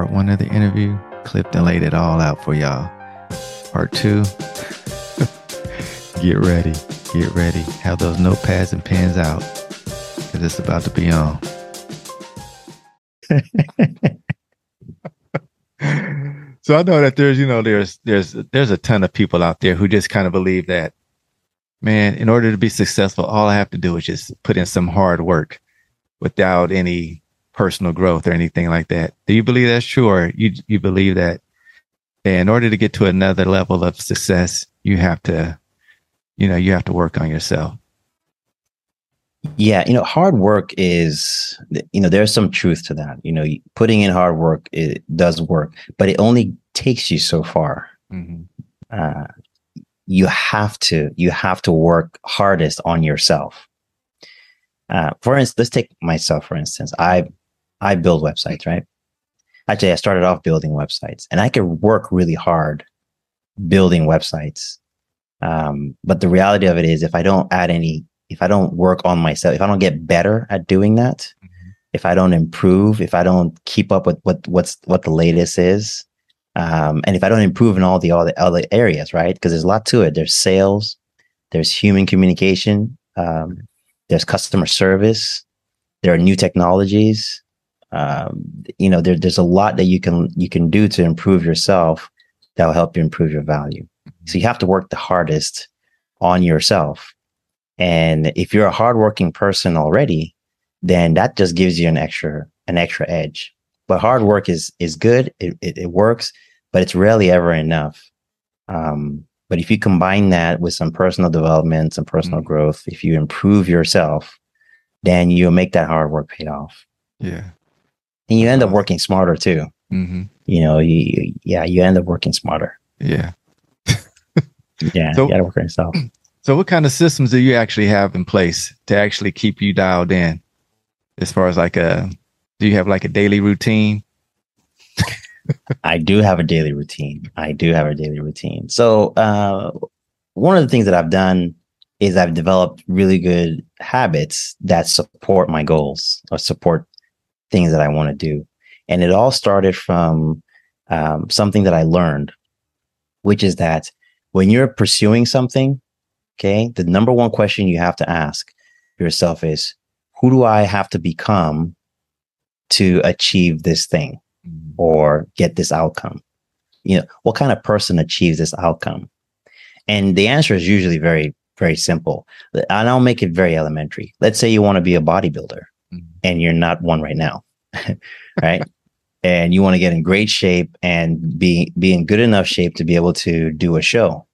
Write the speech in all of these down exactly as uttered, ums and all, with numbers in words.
part one of the interview. Clipped and laid it all out for y'all. Part two, get ready, get ready. Have those notepads and pens out because it's about to be on. So I know that there's, you know, there's, there's, there's a ton of people out there who just kind of believe that, man, in order to be successful, all I have to do is just put in some hard work without any personal growth or anything like that. Do you believe that's true, or you you believe that in order to get to another level of success, you have to, you know, you have to work on yourself? Yeah, you know, hard work is, you know, there's some truth to that. You know, putting in hard work, it does work, but it only takes you so far. Mm-hmm. Uh, you have to, you have to work hardest on yourself. Uh, for instance, let's take myself, for instance. I, I build websites, right? Actually, I started off building websites, and I could work really hard building websites. Um, but the reality of it is, if I don't add any if I don't work on myself, if I don't get better at doing that, mm-hmm. if I don't improve, if I don't keep up with what what's what the latest is, um, and if I don't improve in all the all the other areas, right? Because there's a lot to it. There's sales, there's human communication, um, there's customer service, there are new technologies. Um, you know, there, there's a lot that you can you can do to improve yourself that will help you improve your value. Mm-hmm. So you have to work the hardest on yourself. And if you're a hardworking person already, then that just gives you an extra, an extra edge. But hard work is, is good. It, it, it works, but it's rarely ever enough. Um, but if you combine that with some personal development, some personal mm-hmm. growth, if you improve yourself, then you'll make that hard work pay off. Yeah. And you end up working smarter too. Mm-hmm. You know, you, you, yeah, you end up working smarter. Yeah. yeah. So, you gotta work on yourself. So what kind of systems do you actually have in place to actually keep you dialed in? As far as like a, do you have like a daily routine? I do have a daily routine. I do have a daily routine. So uh, one of the things that I've done is I've developed really good habits that support my goals or support things that I want to do. And it all started from um, something that I learned, which is that when you're pursuing something, okay, the number one question you have to ask yourself is, who do I have to become to achieve this thing or get this outcome? You know, what kind of person achieves this outcome? And the answer is usually very, very simple. And I'll make it very elementary. Let's say you want to be a bodybuilder mm-hmm. and you're not one right now, right? And you want to get in great shape and be, be in good enough shape to be able to do a show.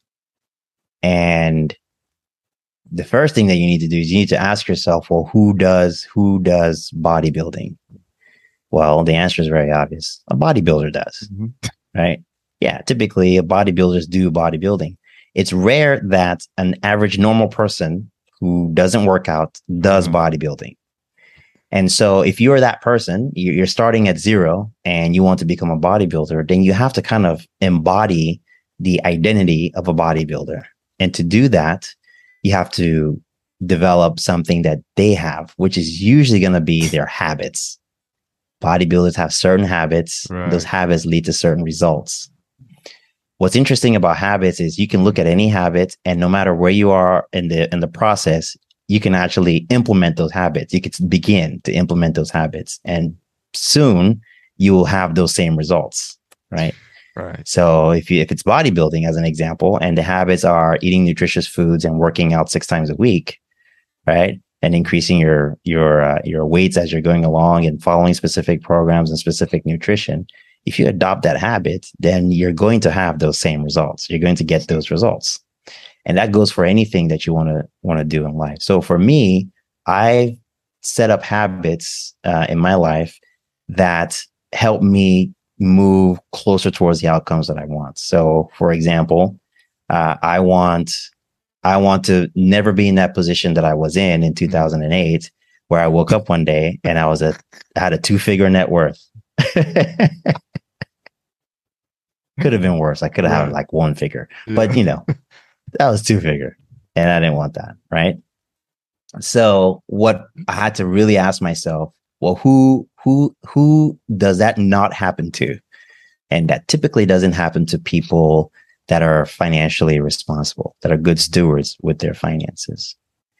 And the first thing that you need to do is you need to ask yourself, well, who does, who does bodybuilding? Well, the answer is very obvious. A bodybuilder does, mm-hmm. right? Yeah. Typically bodybuilders do bodybuilding. It's rare that an average normal person who doesn't work out does mm-hmm. bodybuilding. And so if you're that person, you're starting at zero and you want to become a bodybuilder, then you have to kind of embody the identity of a bodybuilder. And to do that, you have to develop something that they have, which is usually going to be their habits. Bodybuilders have certain habits. Right. Those habits lead to certain results. What's interesting about habits is you can look at any habit, and no matter where you are in the in the process, you can actually implement those habits. You can begin to implement those habits, and soon you will have those same results, right? Right. So if you if it's bodybuilding as an example, and the habits are eating nutritious foods and working out six times a week, right, and increasing your your uh, your weights as you're going along and following specific programs and specific nutrition, if you adopt that habit, then you're going to have those same results. You're going to get those results, and that goes for anything that you want to want to do in life. So for me, I set up habits uh, in my life that help me move closer towards the outcomes that I want. So, for example, uh, I want I want to never be in that position that I was in in two thousand eight, where I woke up one day and I was a I had a two figure net worth. Could have been worse. I could have right. had like one figure, yeah. but you know, that was two figure, and I didn't want that, right? So, what I had to really ask myself Well, who who who does that not happen to? And that typically doesn't happen to people that are financially responsible, that are good stewards with their finances.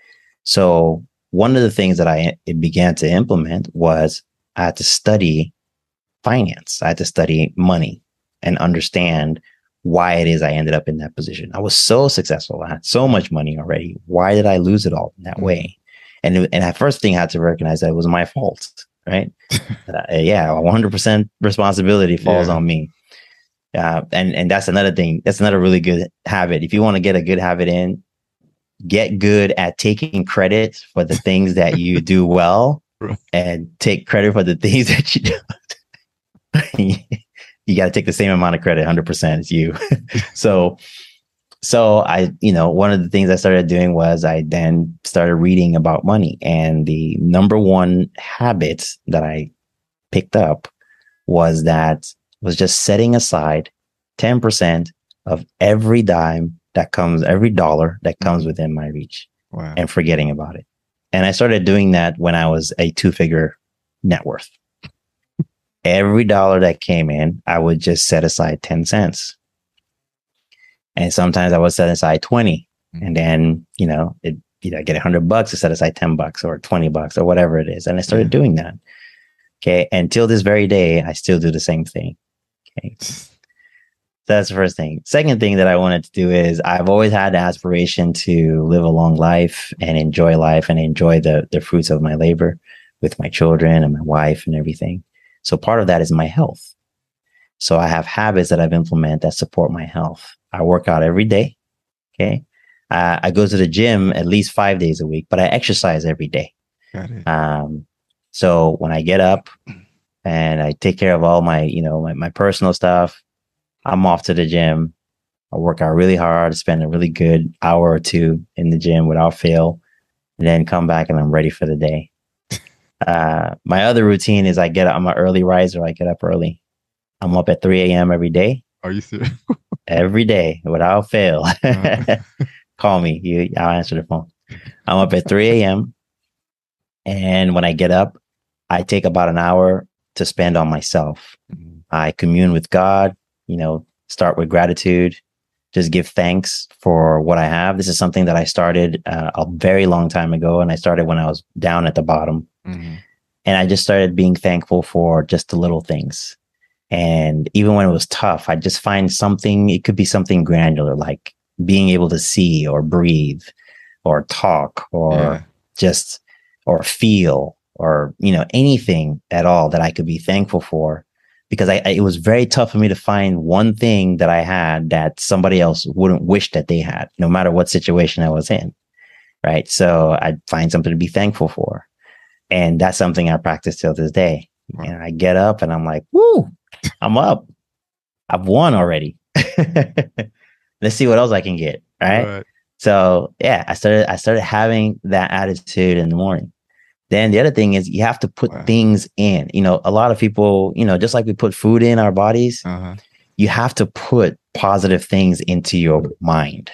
So one of the things that I began to implement was I had to study finance. I had to study money and understand why it is I ended up in that position. I was so successful. I had so much money already. Why did I lose it all in that mm-hmm. way? And, and at first thing I had to recognize that it was my fault, right? uh, yeah, one hundred percent responsibility falls yeah. on me. Uh, and, and that's another thing. That's another really good habit. If you want to get a good habit in, get good at taking credit for the things that you do well and take credit for the things that you don't. You got to take the same amount of credit, one hundred percent it's you. so, so I, you know, one of the things I started doing was I then started reading about money. And the number one habit that I picked up was that was just setting aside ten percent of every dime that comes, every dollar that comes within my reach wow. and forgetting about it. And I started doing that when I was a two figure net worth. Every dollar that came in, I would just set aside ten cents. And sometimes I would set aside twenty. Mm-hmm. And then, you know, it, you know, I get a hundred bucks to set aside ten bucks or twenty bucks or whatever it is. And I started yeah. doing that. Okay. Until this very day, I still do the same thing. Okay. So that's the first thing. Second thing that I wanted to do is I've always had the aspiration to live a long life and enjoy life and enjoy the, the fruits of my labor with my children and my wife and everything. So part of that is my health. So I have habits that I've implemented that support my health. I work out every day. Okay. Uh, I go to the gym at least five days a week, but I exercise every day. Got it. Um, so when I get up and I take care of all my, you know, my, my personal stuff, I'm off to the gym. I work out really hard, spend a really good hour or two in the gym without fail, and then come back and I'm ready for the day. Uh, my other routine is I get up, I'm an early riser. I get up early. I'm up at three a.m. every day. Are you serious? Every day without fail. Uh-huh. Call me. You, I'll answer the phone. I'm up at three a.m. And when I get up, I take about an hour to spend on myself. Mm-hmm. I commune with God, you know, start with gratitude, just give thanks for what I have. This is something that I started uh, a very long time ago. And I started when I was down at the bottom. Mm-hmm. And I just started being thankful for just the little things. And even when it was tough, I just find something, it could be something granular, like being able to see or breathe or talk or yeah. just, or feel or, you know, anything at all that I could be thankful for. Because I, I, it was very tough for me to find one thing that I had that somebody else wouldn't wish that they had, no matter what situation I was in. Right. So I'd find something to be thankful for. And that's something I practice till this day. Wow. And I get up and I'm like, woo, I'm up. I've won already. Let's see what else I can get. Right? right. So yeah, I started, I started having that attitude in the morning. Then the other thing is you have to put wow. things in, you know, a lot of people, you know, just like we put food in our bodies, uh-huh. you have to put positive things into your mind.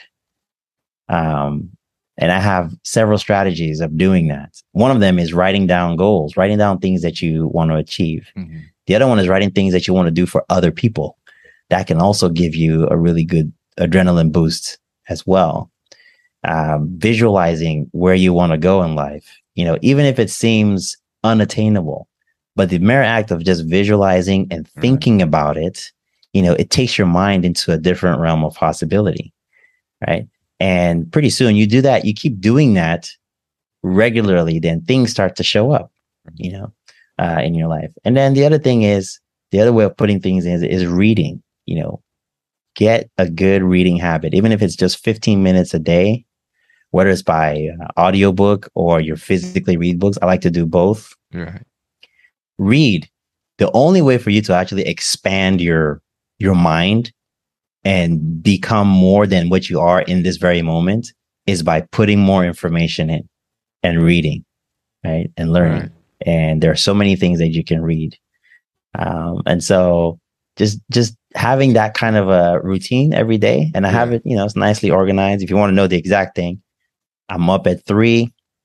Um, And I have several strategies of doing that. One of them is writing down goals, writing down things that you want to achieve. Mm-hmm. The other one is writing things that you want to do for other people. That can also give you a really good adrenaline boost as well. Um, visualizing where you want to go in life, you know, even if it seems unattainable, but the mere act of just visualizing and thinking mm-hmm. about it, you know, it takes your mind into a different realm of possibility, right? And pretty soon you do that, you keep doing that regularly, then things start to show up, you know, uh, in your life. And then the other thing is, the other way of putting things in is, is reading, you know, get a good reading habit, even if it's just fifteen minutes a day, whether it's by uh, audiobook or you physically read books. I like to do both. Right. Read. The only way for you to actually expand your, your mind and become more than what you are in this very moment is by putting more information in and reading, right? And learning. Right. And there are so many things that you can read. Um, and so just, just having that kind of a routine every day, and I yeah. have it, you know, it's nicely organized. If you want to know the exact thing, I'm up at three.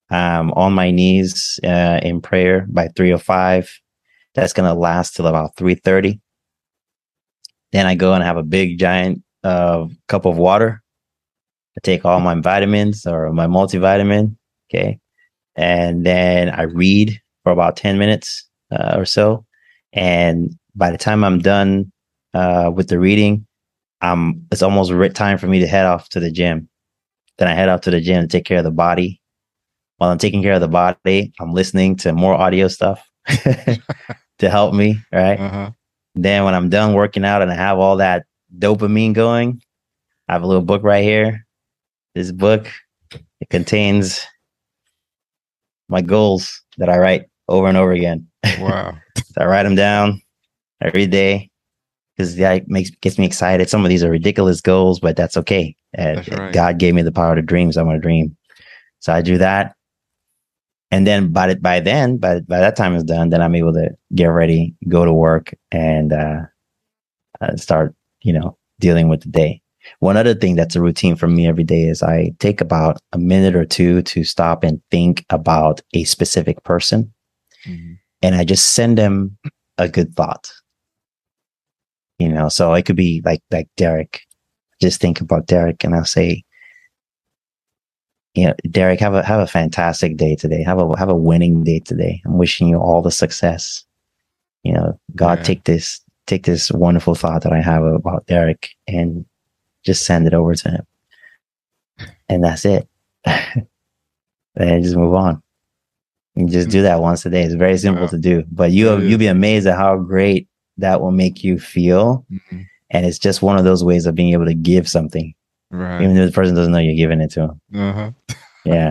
um, on my knees uh, in prayer by three oh five. That's going to last till about three thirty. Then I go and have a big giant uh, cup of water. I take all my vitamins or my multivitamin. Okay. And then I read for about ten minutes uh, or so. And by the time I'm done uh, with the reading, um, it's almost time for me to head off to the gym. Then I head out to the gym to take care of the body. While I'm taking care of the body, I'm listening to more audio stuff to help me, right? Uh-huh. Then when I'm done working out and I have all that dopamine going, I have a little book right here. This book, it contains my goals that I write over and over again. Wow. So I write them down every day because that makes gets me excited. Some of these are ridiculous goals, but that's okay. Uh, that's right. God gave me the power to dream, so I'm going to dream. So I do that. And then by the, by then, by, by that time is done, then I'm able to get ready, go to work, and uh, uh, start, you know, dealing with the day. One other thing that's a routine for me every day is I take about a minute or two to stop and think about a specific person. Mm-hmm. And I just send them a good thought. You know, so it could be like, like Derek. Just think about Derek and I'll say, you know, Derek, have a, have a fantastic day today. Have a, have a winning day today. I'm wishing you all the success. You know, God, yeah. take this, take this wonderful thought that I have about Derek and just send it over to him. And that's it. And just move on. You just do that once a day. It's very simple yeah. to do, but you, you'll be amazed at how great that will make you feel. Mm-hmm. And it's just one of those ways of being able to give something. Right. Even though the person doesn't know you're giving it to them. Uh-huh. Yeah.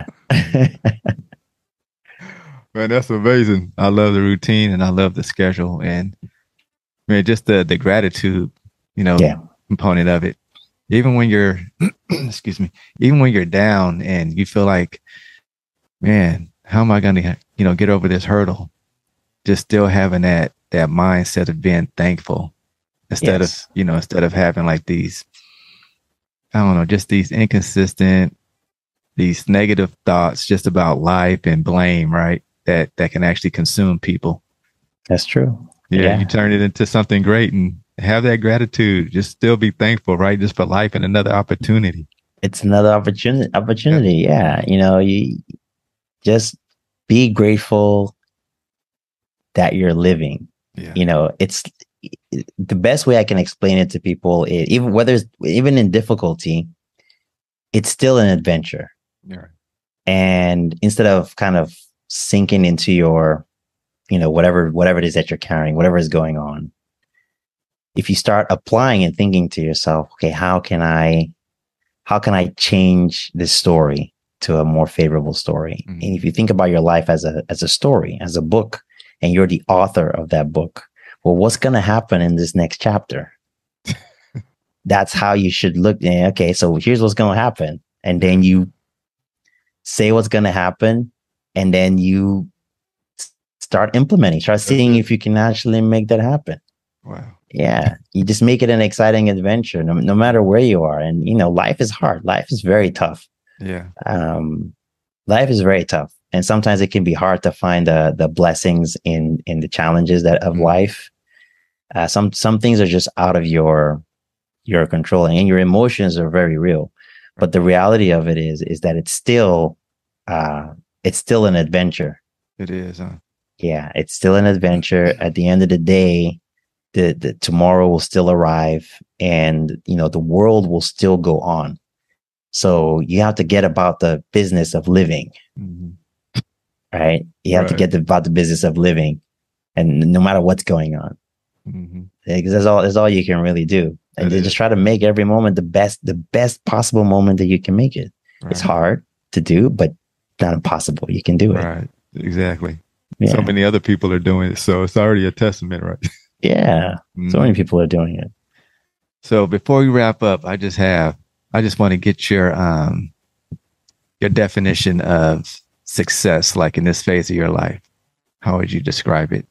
Man, that's amazing. I love the routine and I love the schedule and man, just the, the gratitude, you know, yeah. component of it. Even when you're, excuse me, even when you're down and you feel like, man, how am I going to, you know, get over this hurdle? Just still having that, that mindset of being thankful instead yes. of, you know, instead of having like these, I don't know, just these inconsistent, these negative thoughts just about life and blame, right? That, that can actually consume people. That's true. Yeah, yeah. You turn it into something great and have that gratitude. Just still be thankful, right? Just for life and another opportunity. It's another opportunity. Opportunity, yeah. You know, you just be grateful that you're living. Yeah. You know, it's the best way I can explain it to people. Is, even whether it's, even in difficulty, it's still an adventure. Yeah. And instead of kind of sinking into your, you know, whatever whatever it is that you're carrying, whatever is going on. If you start applying and thinking to yourself, okay, how can I, how can I change this story to a more favorable story? Mm-hmm. And if you think about your life as a as a story, as a book, and you're the author of that book, well, what's going to happen in this next chapter? That's how you should look. Okay, so here's what's going to happen, and then you say what's going to happen, and then you start implementing, start seeing if you can actually make that happen. Wow. Yeah. You just make it an exciting adventure, no, no matter where you are. And, you know, life is hard. Life is very tough. Yeah. Um, life is very tough. And sometimes it can be hard to find the, the blessings in, in the challenges that of mm-hmm. life. Uh, some, some things are just out of your, your control, and your emotions are very real. But the reality of it is, is that it's still, uh, it's still an adventure. It is, huh? Yeah, it's still an adventure. At the end of the day, the, the tomorrow will still arrive, and you know the world will still go on. So you have to get about the business of living, mm-hmm. right? You have right. to get the, about the business of living, and no matter what's going on, mm-hmm. because that's all. That's all you can really do, and you just try to make every moment the best, the best possible moment that you can make it. Right. It's hard to do, but not impossible. You can do it. Right. Exactly. Yeah. So many other people are doing it. So it's already a testament, right? Yeah. Mm. So many people are doing it. So before we wrap up, I just have, I just want to get your, um, your definition of success, like in this phase of your life. How would you describe it?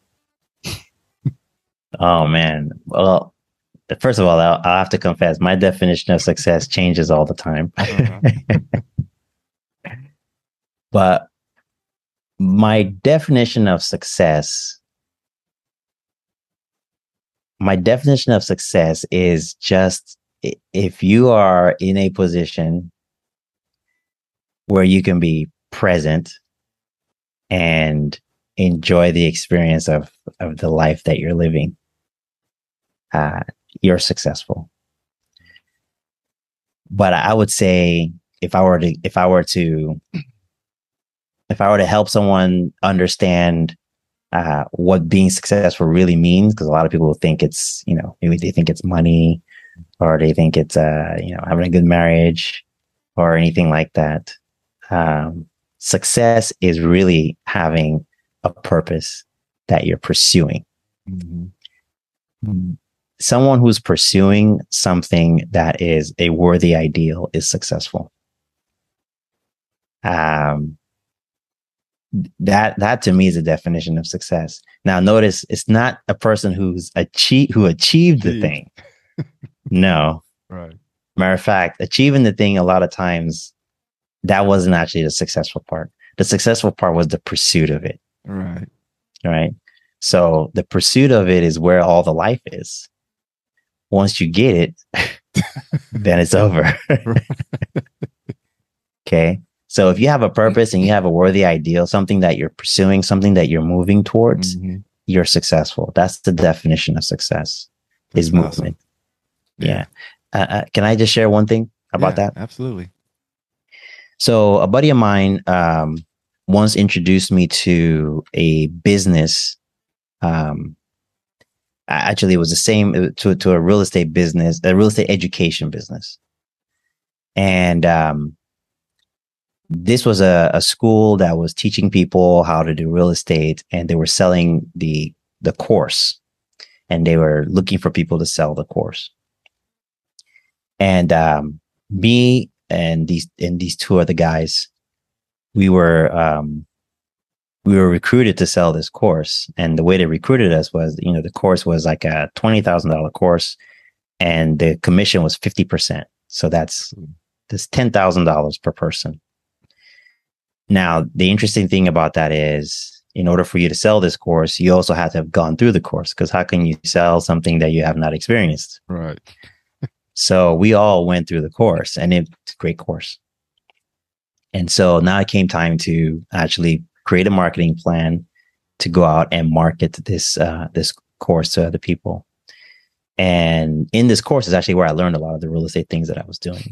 Oh man. Well, first of all, I'll, I'll have to confess, my definition of success changes all the time. Uh-huh. But My definition of success, my definition of success is just if you are in a position where you can be present and enjoy the experience of, of the life that you're living, uh, you're successful. But I would say if I were to, if I were to, if I were to help someone understand uh, what being successful really means, because a lot of people think it's, you know, maybe they think it's money, or they think it's, uh, you know, having a good marriage or anything like that. Um, success is really having a purpose that you're pursuing. Mm-hmm. Someone who's pursuing something that is a worthy ideal is successful. Um, that that to me is a definition of success. Now, notice it's not a person who's achieved who achieved the thing. No, right. Matter of fact, achieving the thing a lot of times that wasn't actually the successful part. The successful part was the pursuit of it. Right. Right. So the pursuit of it is where all the life is. Once you get it, then it's over. Okay. So if you have a purpose and you have a worthy ideal, something that you're pursuing, something that you're moving towards, mm-hmm. you're successful. That's the definition of success. That's is movement. Awesome. Yeah. yeah. Uh, uh, can I just share one thing about yeah, that? Absolutely. So a buddy of mine um, once introduced me to a business. Um, actually, it was the same to, to a real estate business, a real estate education business. And um, this was a, a school that was teaching people how to do real estate, and they were selling the the course, and they were looking for people to sell the course. And um, me and these and these two other guys, we were um, we were recruited to sell this course. And the way they recruited us was, you know, the course was like a twenty thousand dollars course, and the commission was fifty percent. So that's that's ten thousand dollars per person. Now, the interesting thing about that is, in order for you to sell this course, you also have to have gone through the course, because how can you sell something that you have not experienced? Right. So we all went through the course, and it's a great course. And so now it came time to actually create a marketing plan to go out and market this uh, this course to other people. And in this course is actually where I learned a lot of the real estate things that I was doing.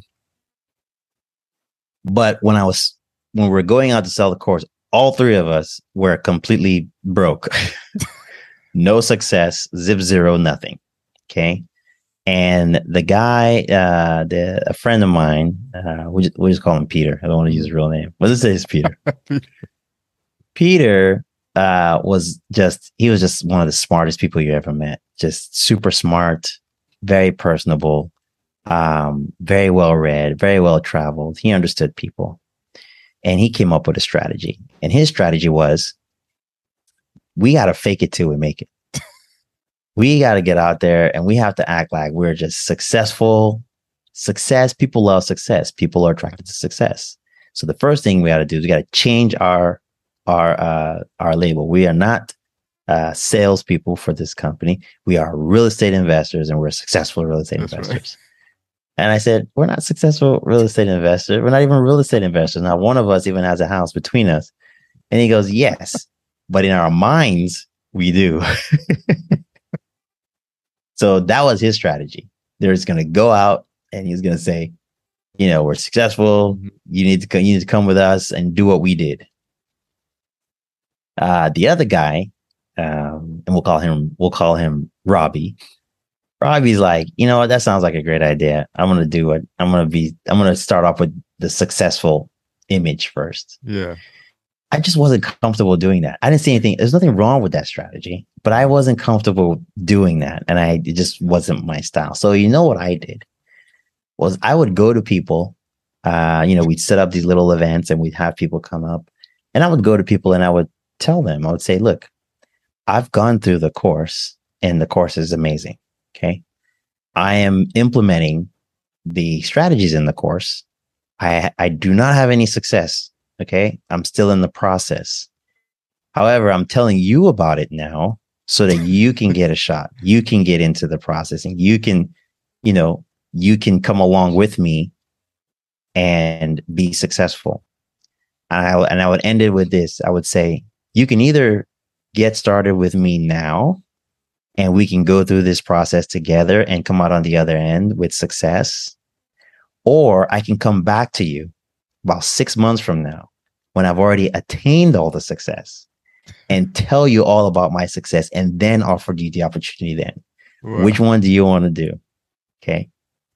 But when I was when we were going out to sell the course, all three of us were completely broke. No success, zip zero, nothing. Okay. And the guy, uh, the a friend of mine, uh, we just, we just call him Peter. I don't want to use his real name. Let's say it's Peter. Peter uh, was just, he was just one of the smartest people you ever met. Just super smart, very personable, um, very well read, very well traveled. He understood people. And he came up with a strategy. And his strategy was, we got to fake it till we make it. We got to get out there and we have to act like we're just successful. Success, people love success. People are attracted to success. So the first thing we got to do is we got to change our our uh, our label. We are not uh, salespeople for this company. We are real estate investors, and we're successful real estate That's investors. Right. And I said, we're not successful real estate investors. We're not even real estate investors. Now, one of us even has a house between us. And he goes, yes, but in our minds, we do. So that was his strategy. They're just going to go out and he's going to say, you know, we're successful. You need to come, you need to come with us and do what we did. Uh, the other guy, um, and we'll call him, we'll call him Robbie. Robbie's like, you know what? That sounds like a great idea. I'm going to do it. I'm going to be, I'm going to start off with the successful image first. Yeah. I just wasn't comfortable doing that. I didn't see anything. There's nothing wrong with that strategy, but I wasn't comfortable doing that. And I, it just wasn't my style. So you know what I did was I would go to people, uh, you know, we'd set up these little events and we'd have people come up, and I would go to people and I would tell them, I would say, look, I've gone through the course and the course is amazing. Okay. I am implementing the strategies in the course. I, I do not have any success. Okay. I'm still in the process. However, I'm telling you about it now so that you can get a shot. You can get into the process and you can, you know, you can come along with me and be successful. And I, and I would end it with this. I would say, you can either get started with me now and we can go through this process together and come out on the other end with success, or I can come back to you about six months from now when I've already attained all the success and tell you all about my success and then offer you the opportunity then. Wow. Which one do you want to do? Okay.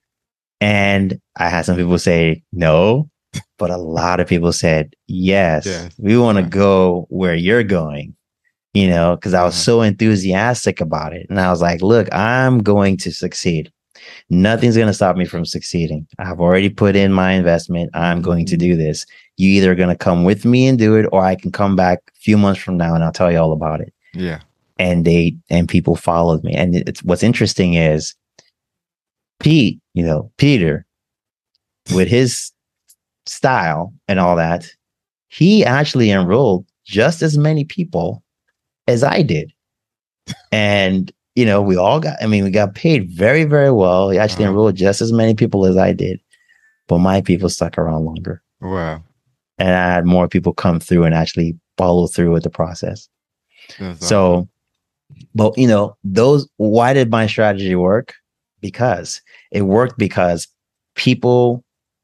And I had some people say no, but a lot of people said yes. yes. We want to yeah. go where you're going, you know, because I was uh-huh. so enthusiastic about it. And I was like, look, I'm going to succeed. Nothing's going to stop me from succeeding. I've already put in my investment. I'm going to do this. You either going to come with me and do it, or I can come back a few months from now and I'll tell you all about it. Yeah. And they, and people followed me. And it's, what's interesting is Pete, you know, Peter, with his style and all that, he actually enrolled just as many people as I did. And, you know, we all got, I mean, we got paid very, very well. He actually uh-huh. enrolled just as many people as I did, but my people stuck around longer. Wow. And I had more people come through and actually follow through with the process. That's so, awesome. But, you know, those, why did my strategy work? Because it worked because people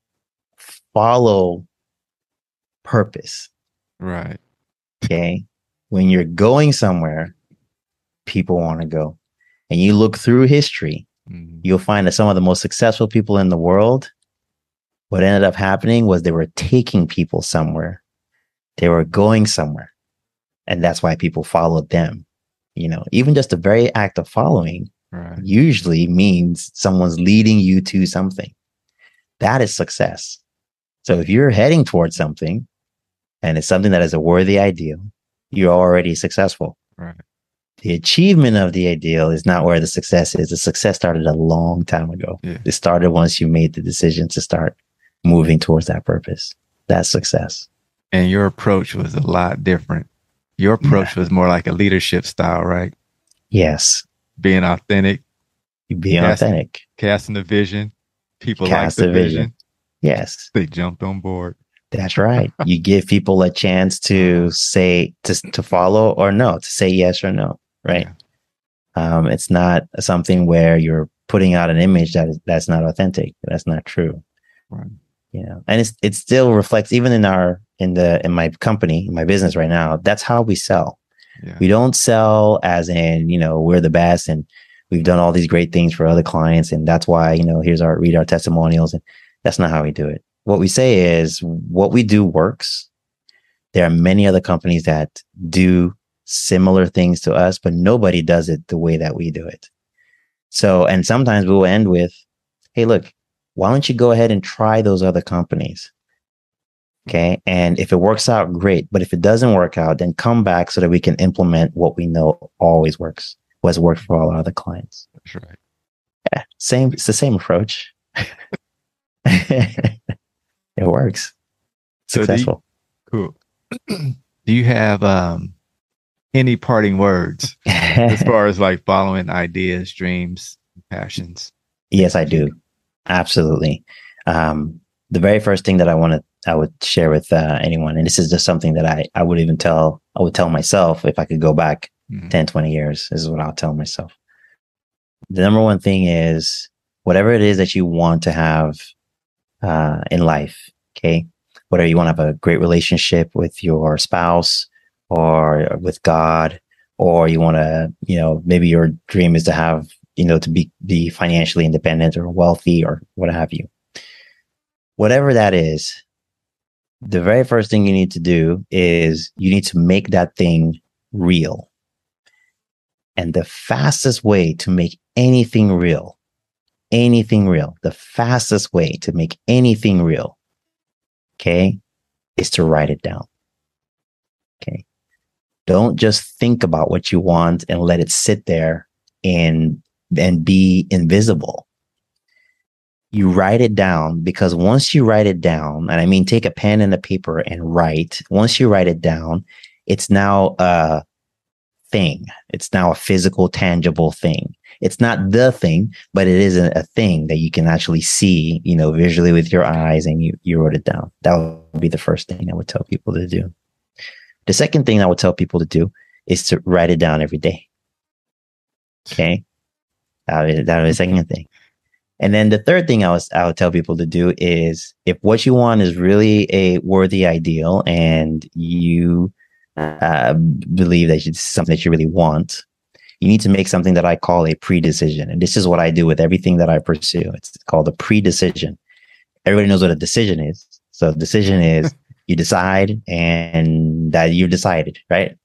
follow purpose. Right. Okay. When you're going somewhere, people want to go. And you look through history, mm-hmm. you'll find that some of the most successful people in the world, what ended up happening was they were taking people somewhere. They were going somewhere. And that's why people followed them. You know, even just a very act of following right. usually means someone's leading you to something. That is success. So if you're heading towards something and it's something that is a worthy ideal, you're already successful. Right. The achievement of the ideal is not where the success is. The success started a long time ago. Yeah. It started once you made the decision to start moving towards that purpose. That's success. And your approach was a lot different. Your approach yeah. was more like a leadership style, right? Yes. Being authentic. Being casting, authentic. Casting the vision. People like the, the vision. vision. Yes. They jumped on board. That's right. You give people a chance to say, to, to follow or no, to say yes or no, right? Yeah. Um, it's not something where you're putting out an image that is, that's not authentic. That's not true. Right. You know, and it's, it still reflects even in our, in the, in my company, in my business right now, that's how we sell. Yeah. We don't sell as in, you know, we're the best and we've done all these great things for other clients. And that's why, you know, here's our, read our testimonials. And that's not how we do it. What we say is what we do works. There are many other companies that do similar things to us, but nobody does it the way that we do it. So, and sometimes we'll end with, hey, look, why don't you go ahead and try those other companies? Okay. And if it works out, great. But if it doesn't work out, then come back so that we can implement what we know always works, what's worked for all our other clients. That's right. Yeah. Same. It's the same approach. It works. Successful. So do you, cool. Do you have um, any parting words as far as like following ideas, dreams, passions? Yes, I do. Absolutely. Um, the very first thing that I want to, I would share with uh, anyone, and this is just something that I, I would even tell, I would tell myself if I could go back mm-hmm. ten, twenty years, this is what I'll tell myself. The number one thing is whatever it is that you want to have uh, in life, okay? Whether you want to have a great relationship with your spouse or with God, or you want to, you know, maybe your dream is to have, you know, to be, be financially independent or wealthy or what have you. Whatever that is, the very first thing you need to do is you need to make that thing real. And the fastest way to make anything real, anything real, the fastest way to make anything real, okay, is to write it down. Okay. Don't just think about what you want and let it sit there and, and be invisible. You write it down, because once you write it down, and I mean, take a pen and a paper and write, once you write it down, it's now a thing. It's now a physical, tangible thing. It's not the thing, but it is a, a thing that you can actually see, you know, visually with your eyes, and you, you wrote it down. That would be the first thing I would tell people to do. The second thing I would tell people to do is to write it down every day. Okay. That would, that would be the second thing. And then the third thing I was, I would tell people to do is, if what you want is really a worthy ideal and you uh, believe that it's something that you really want, you need to make something that I call a pre-decision. And this is what I do with everything that I pursue. It's called a pre-decision. Everybody knows what a decision is. So decision is you decide and that you've decided, right?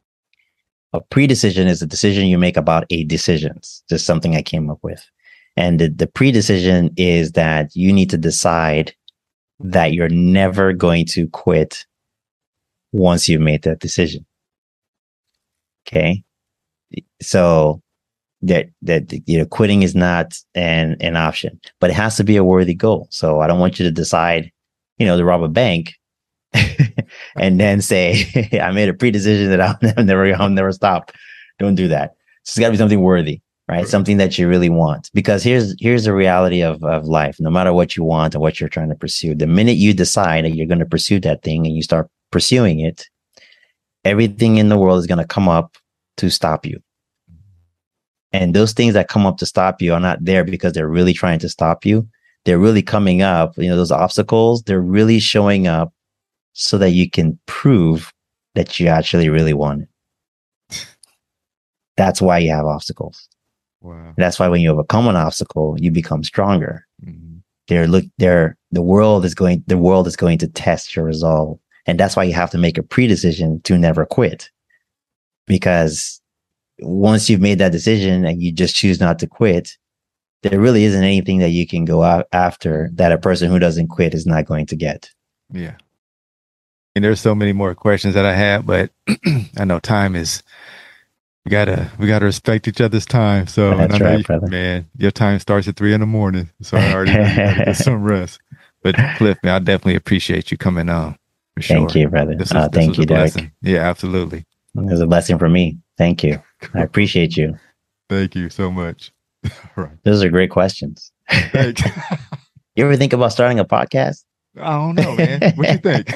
A pre-decision is a decision you make about a decision. It's just something I came up with. And the, the pre-decision is that you need to decide that you're never going to quit once you've made that decision. Okay. So that, that, you know, quitting is not an, an option, but it has to be a worthy goal. So I don't want you to decide, you know, to rob a bank and then say, I made a pre-decision that I'll never, I'll never stop. Don't do that. It's got to be something worthy, right? Something that you really want. Because here's, here's the reality of, of life. No matter what you want and what you're trying to pursue, the minute you decide that you're going to pursue that thing and you start pursuing it, everything in the world is going to come up to stop you. And those things that come up to stop you are not there because they're really trying to stop you. They're really coming up, you know, those obstacles, they're really showing up so that you can prove that you actually really want it. That's why you have obstacles. Wow. That's why when you overcome an obstacle, you become stronger. Mm-hmm. They're look, they're, the world is going, the world is going to test your resolve. And that's why you have to make a pre-decision to never quit. Because once you've made that decision and you just choose not to quit, there really isn't anything that you can go out after that a person who doesn't quit is not going to get. Yeah. And there's so many more questions that I have, but I know time is, we gotta, we gotta respect each other's time. So, That's and I know right, you, brother. man, your time starts at three in the morning. So I already know you gotta get some rest. But Cliff, man, I definitely appreciate you coming on. For sure. Thank you, brother. This was, uh, this thank was you, a Derek. blessing. Yeah, absolutely. It was a blessing for me. Thank you. I appreciate you. Thank you so much. All right. Those are great questions. Thank you. You ever think about starting a podcast? I don't know, man. What you think?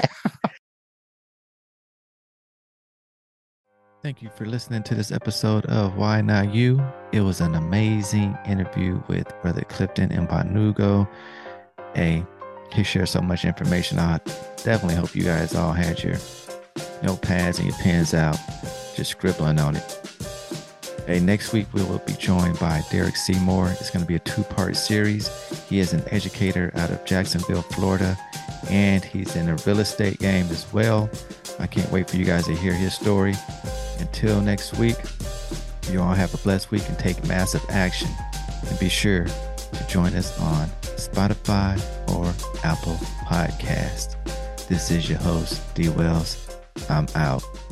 Thank you for listening to this episode of Why Not You. It was an amazing interview with Brother Clifton Mbanugo. Hey, he shared so much information. I definitely hope you guys all had your notepads and your pens out, just scribbling on it. Hey, next week we will be joined by Derek Seymour. It's going to be a two-part series. He is an educator out of Jacksonville, Florida, and he's in the real estate game as well. I can't wait for you guys to hear his story. Until next week, you all have a blessed week and take massive action. And be sure to join us on Spotify or Apple Podcast. This is your host, D Wells. I'm out.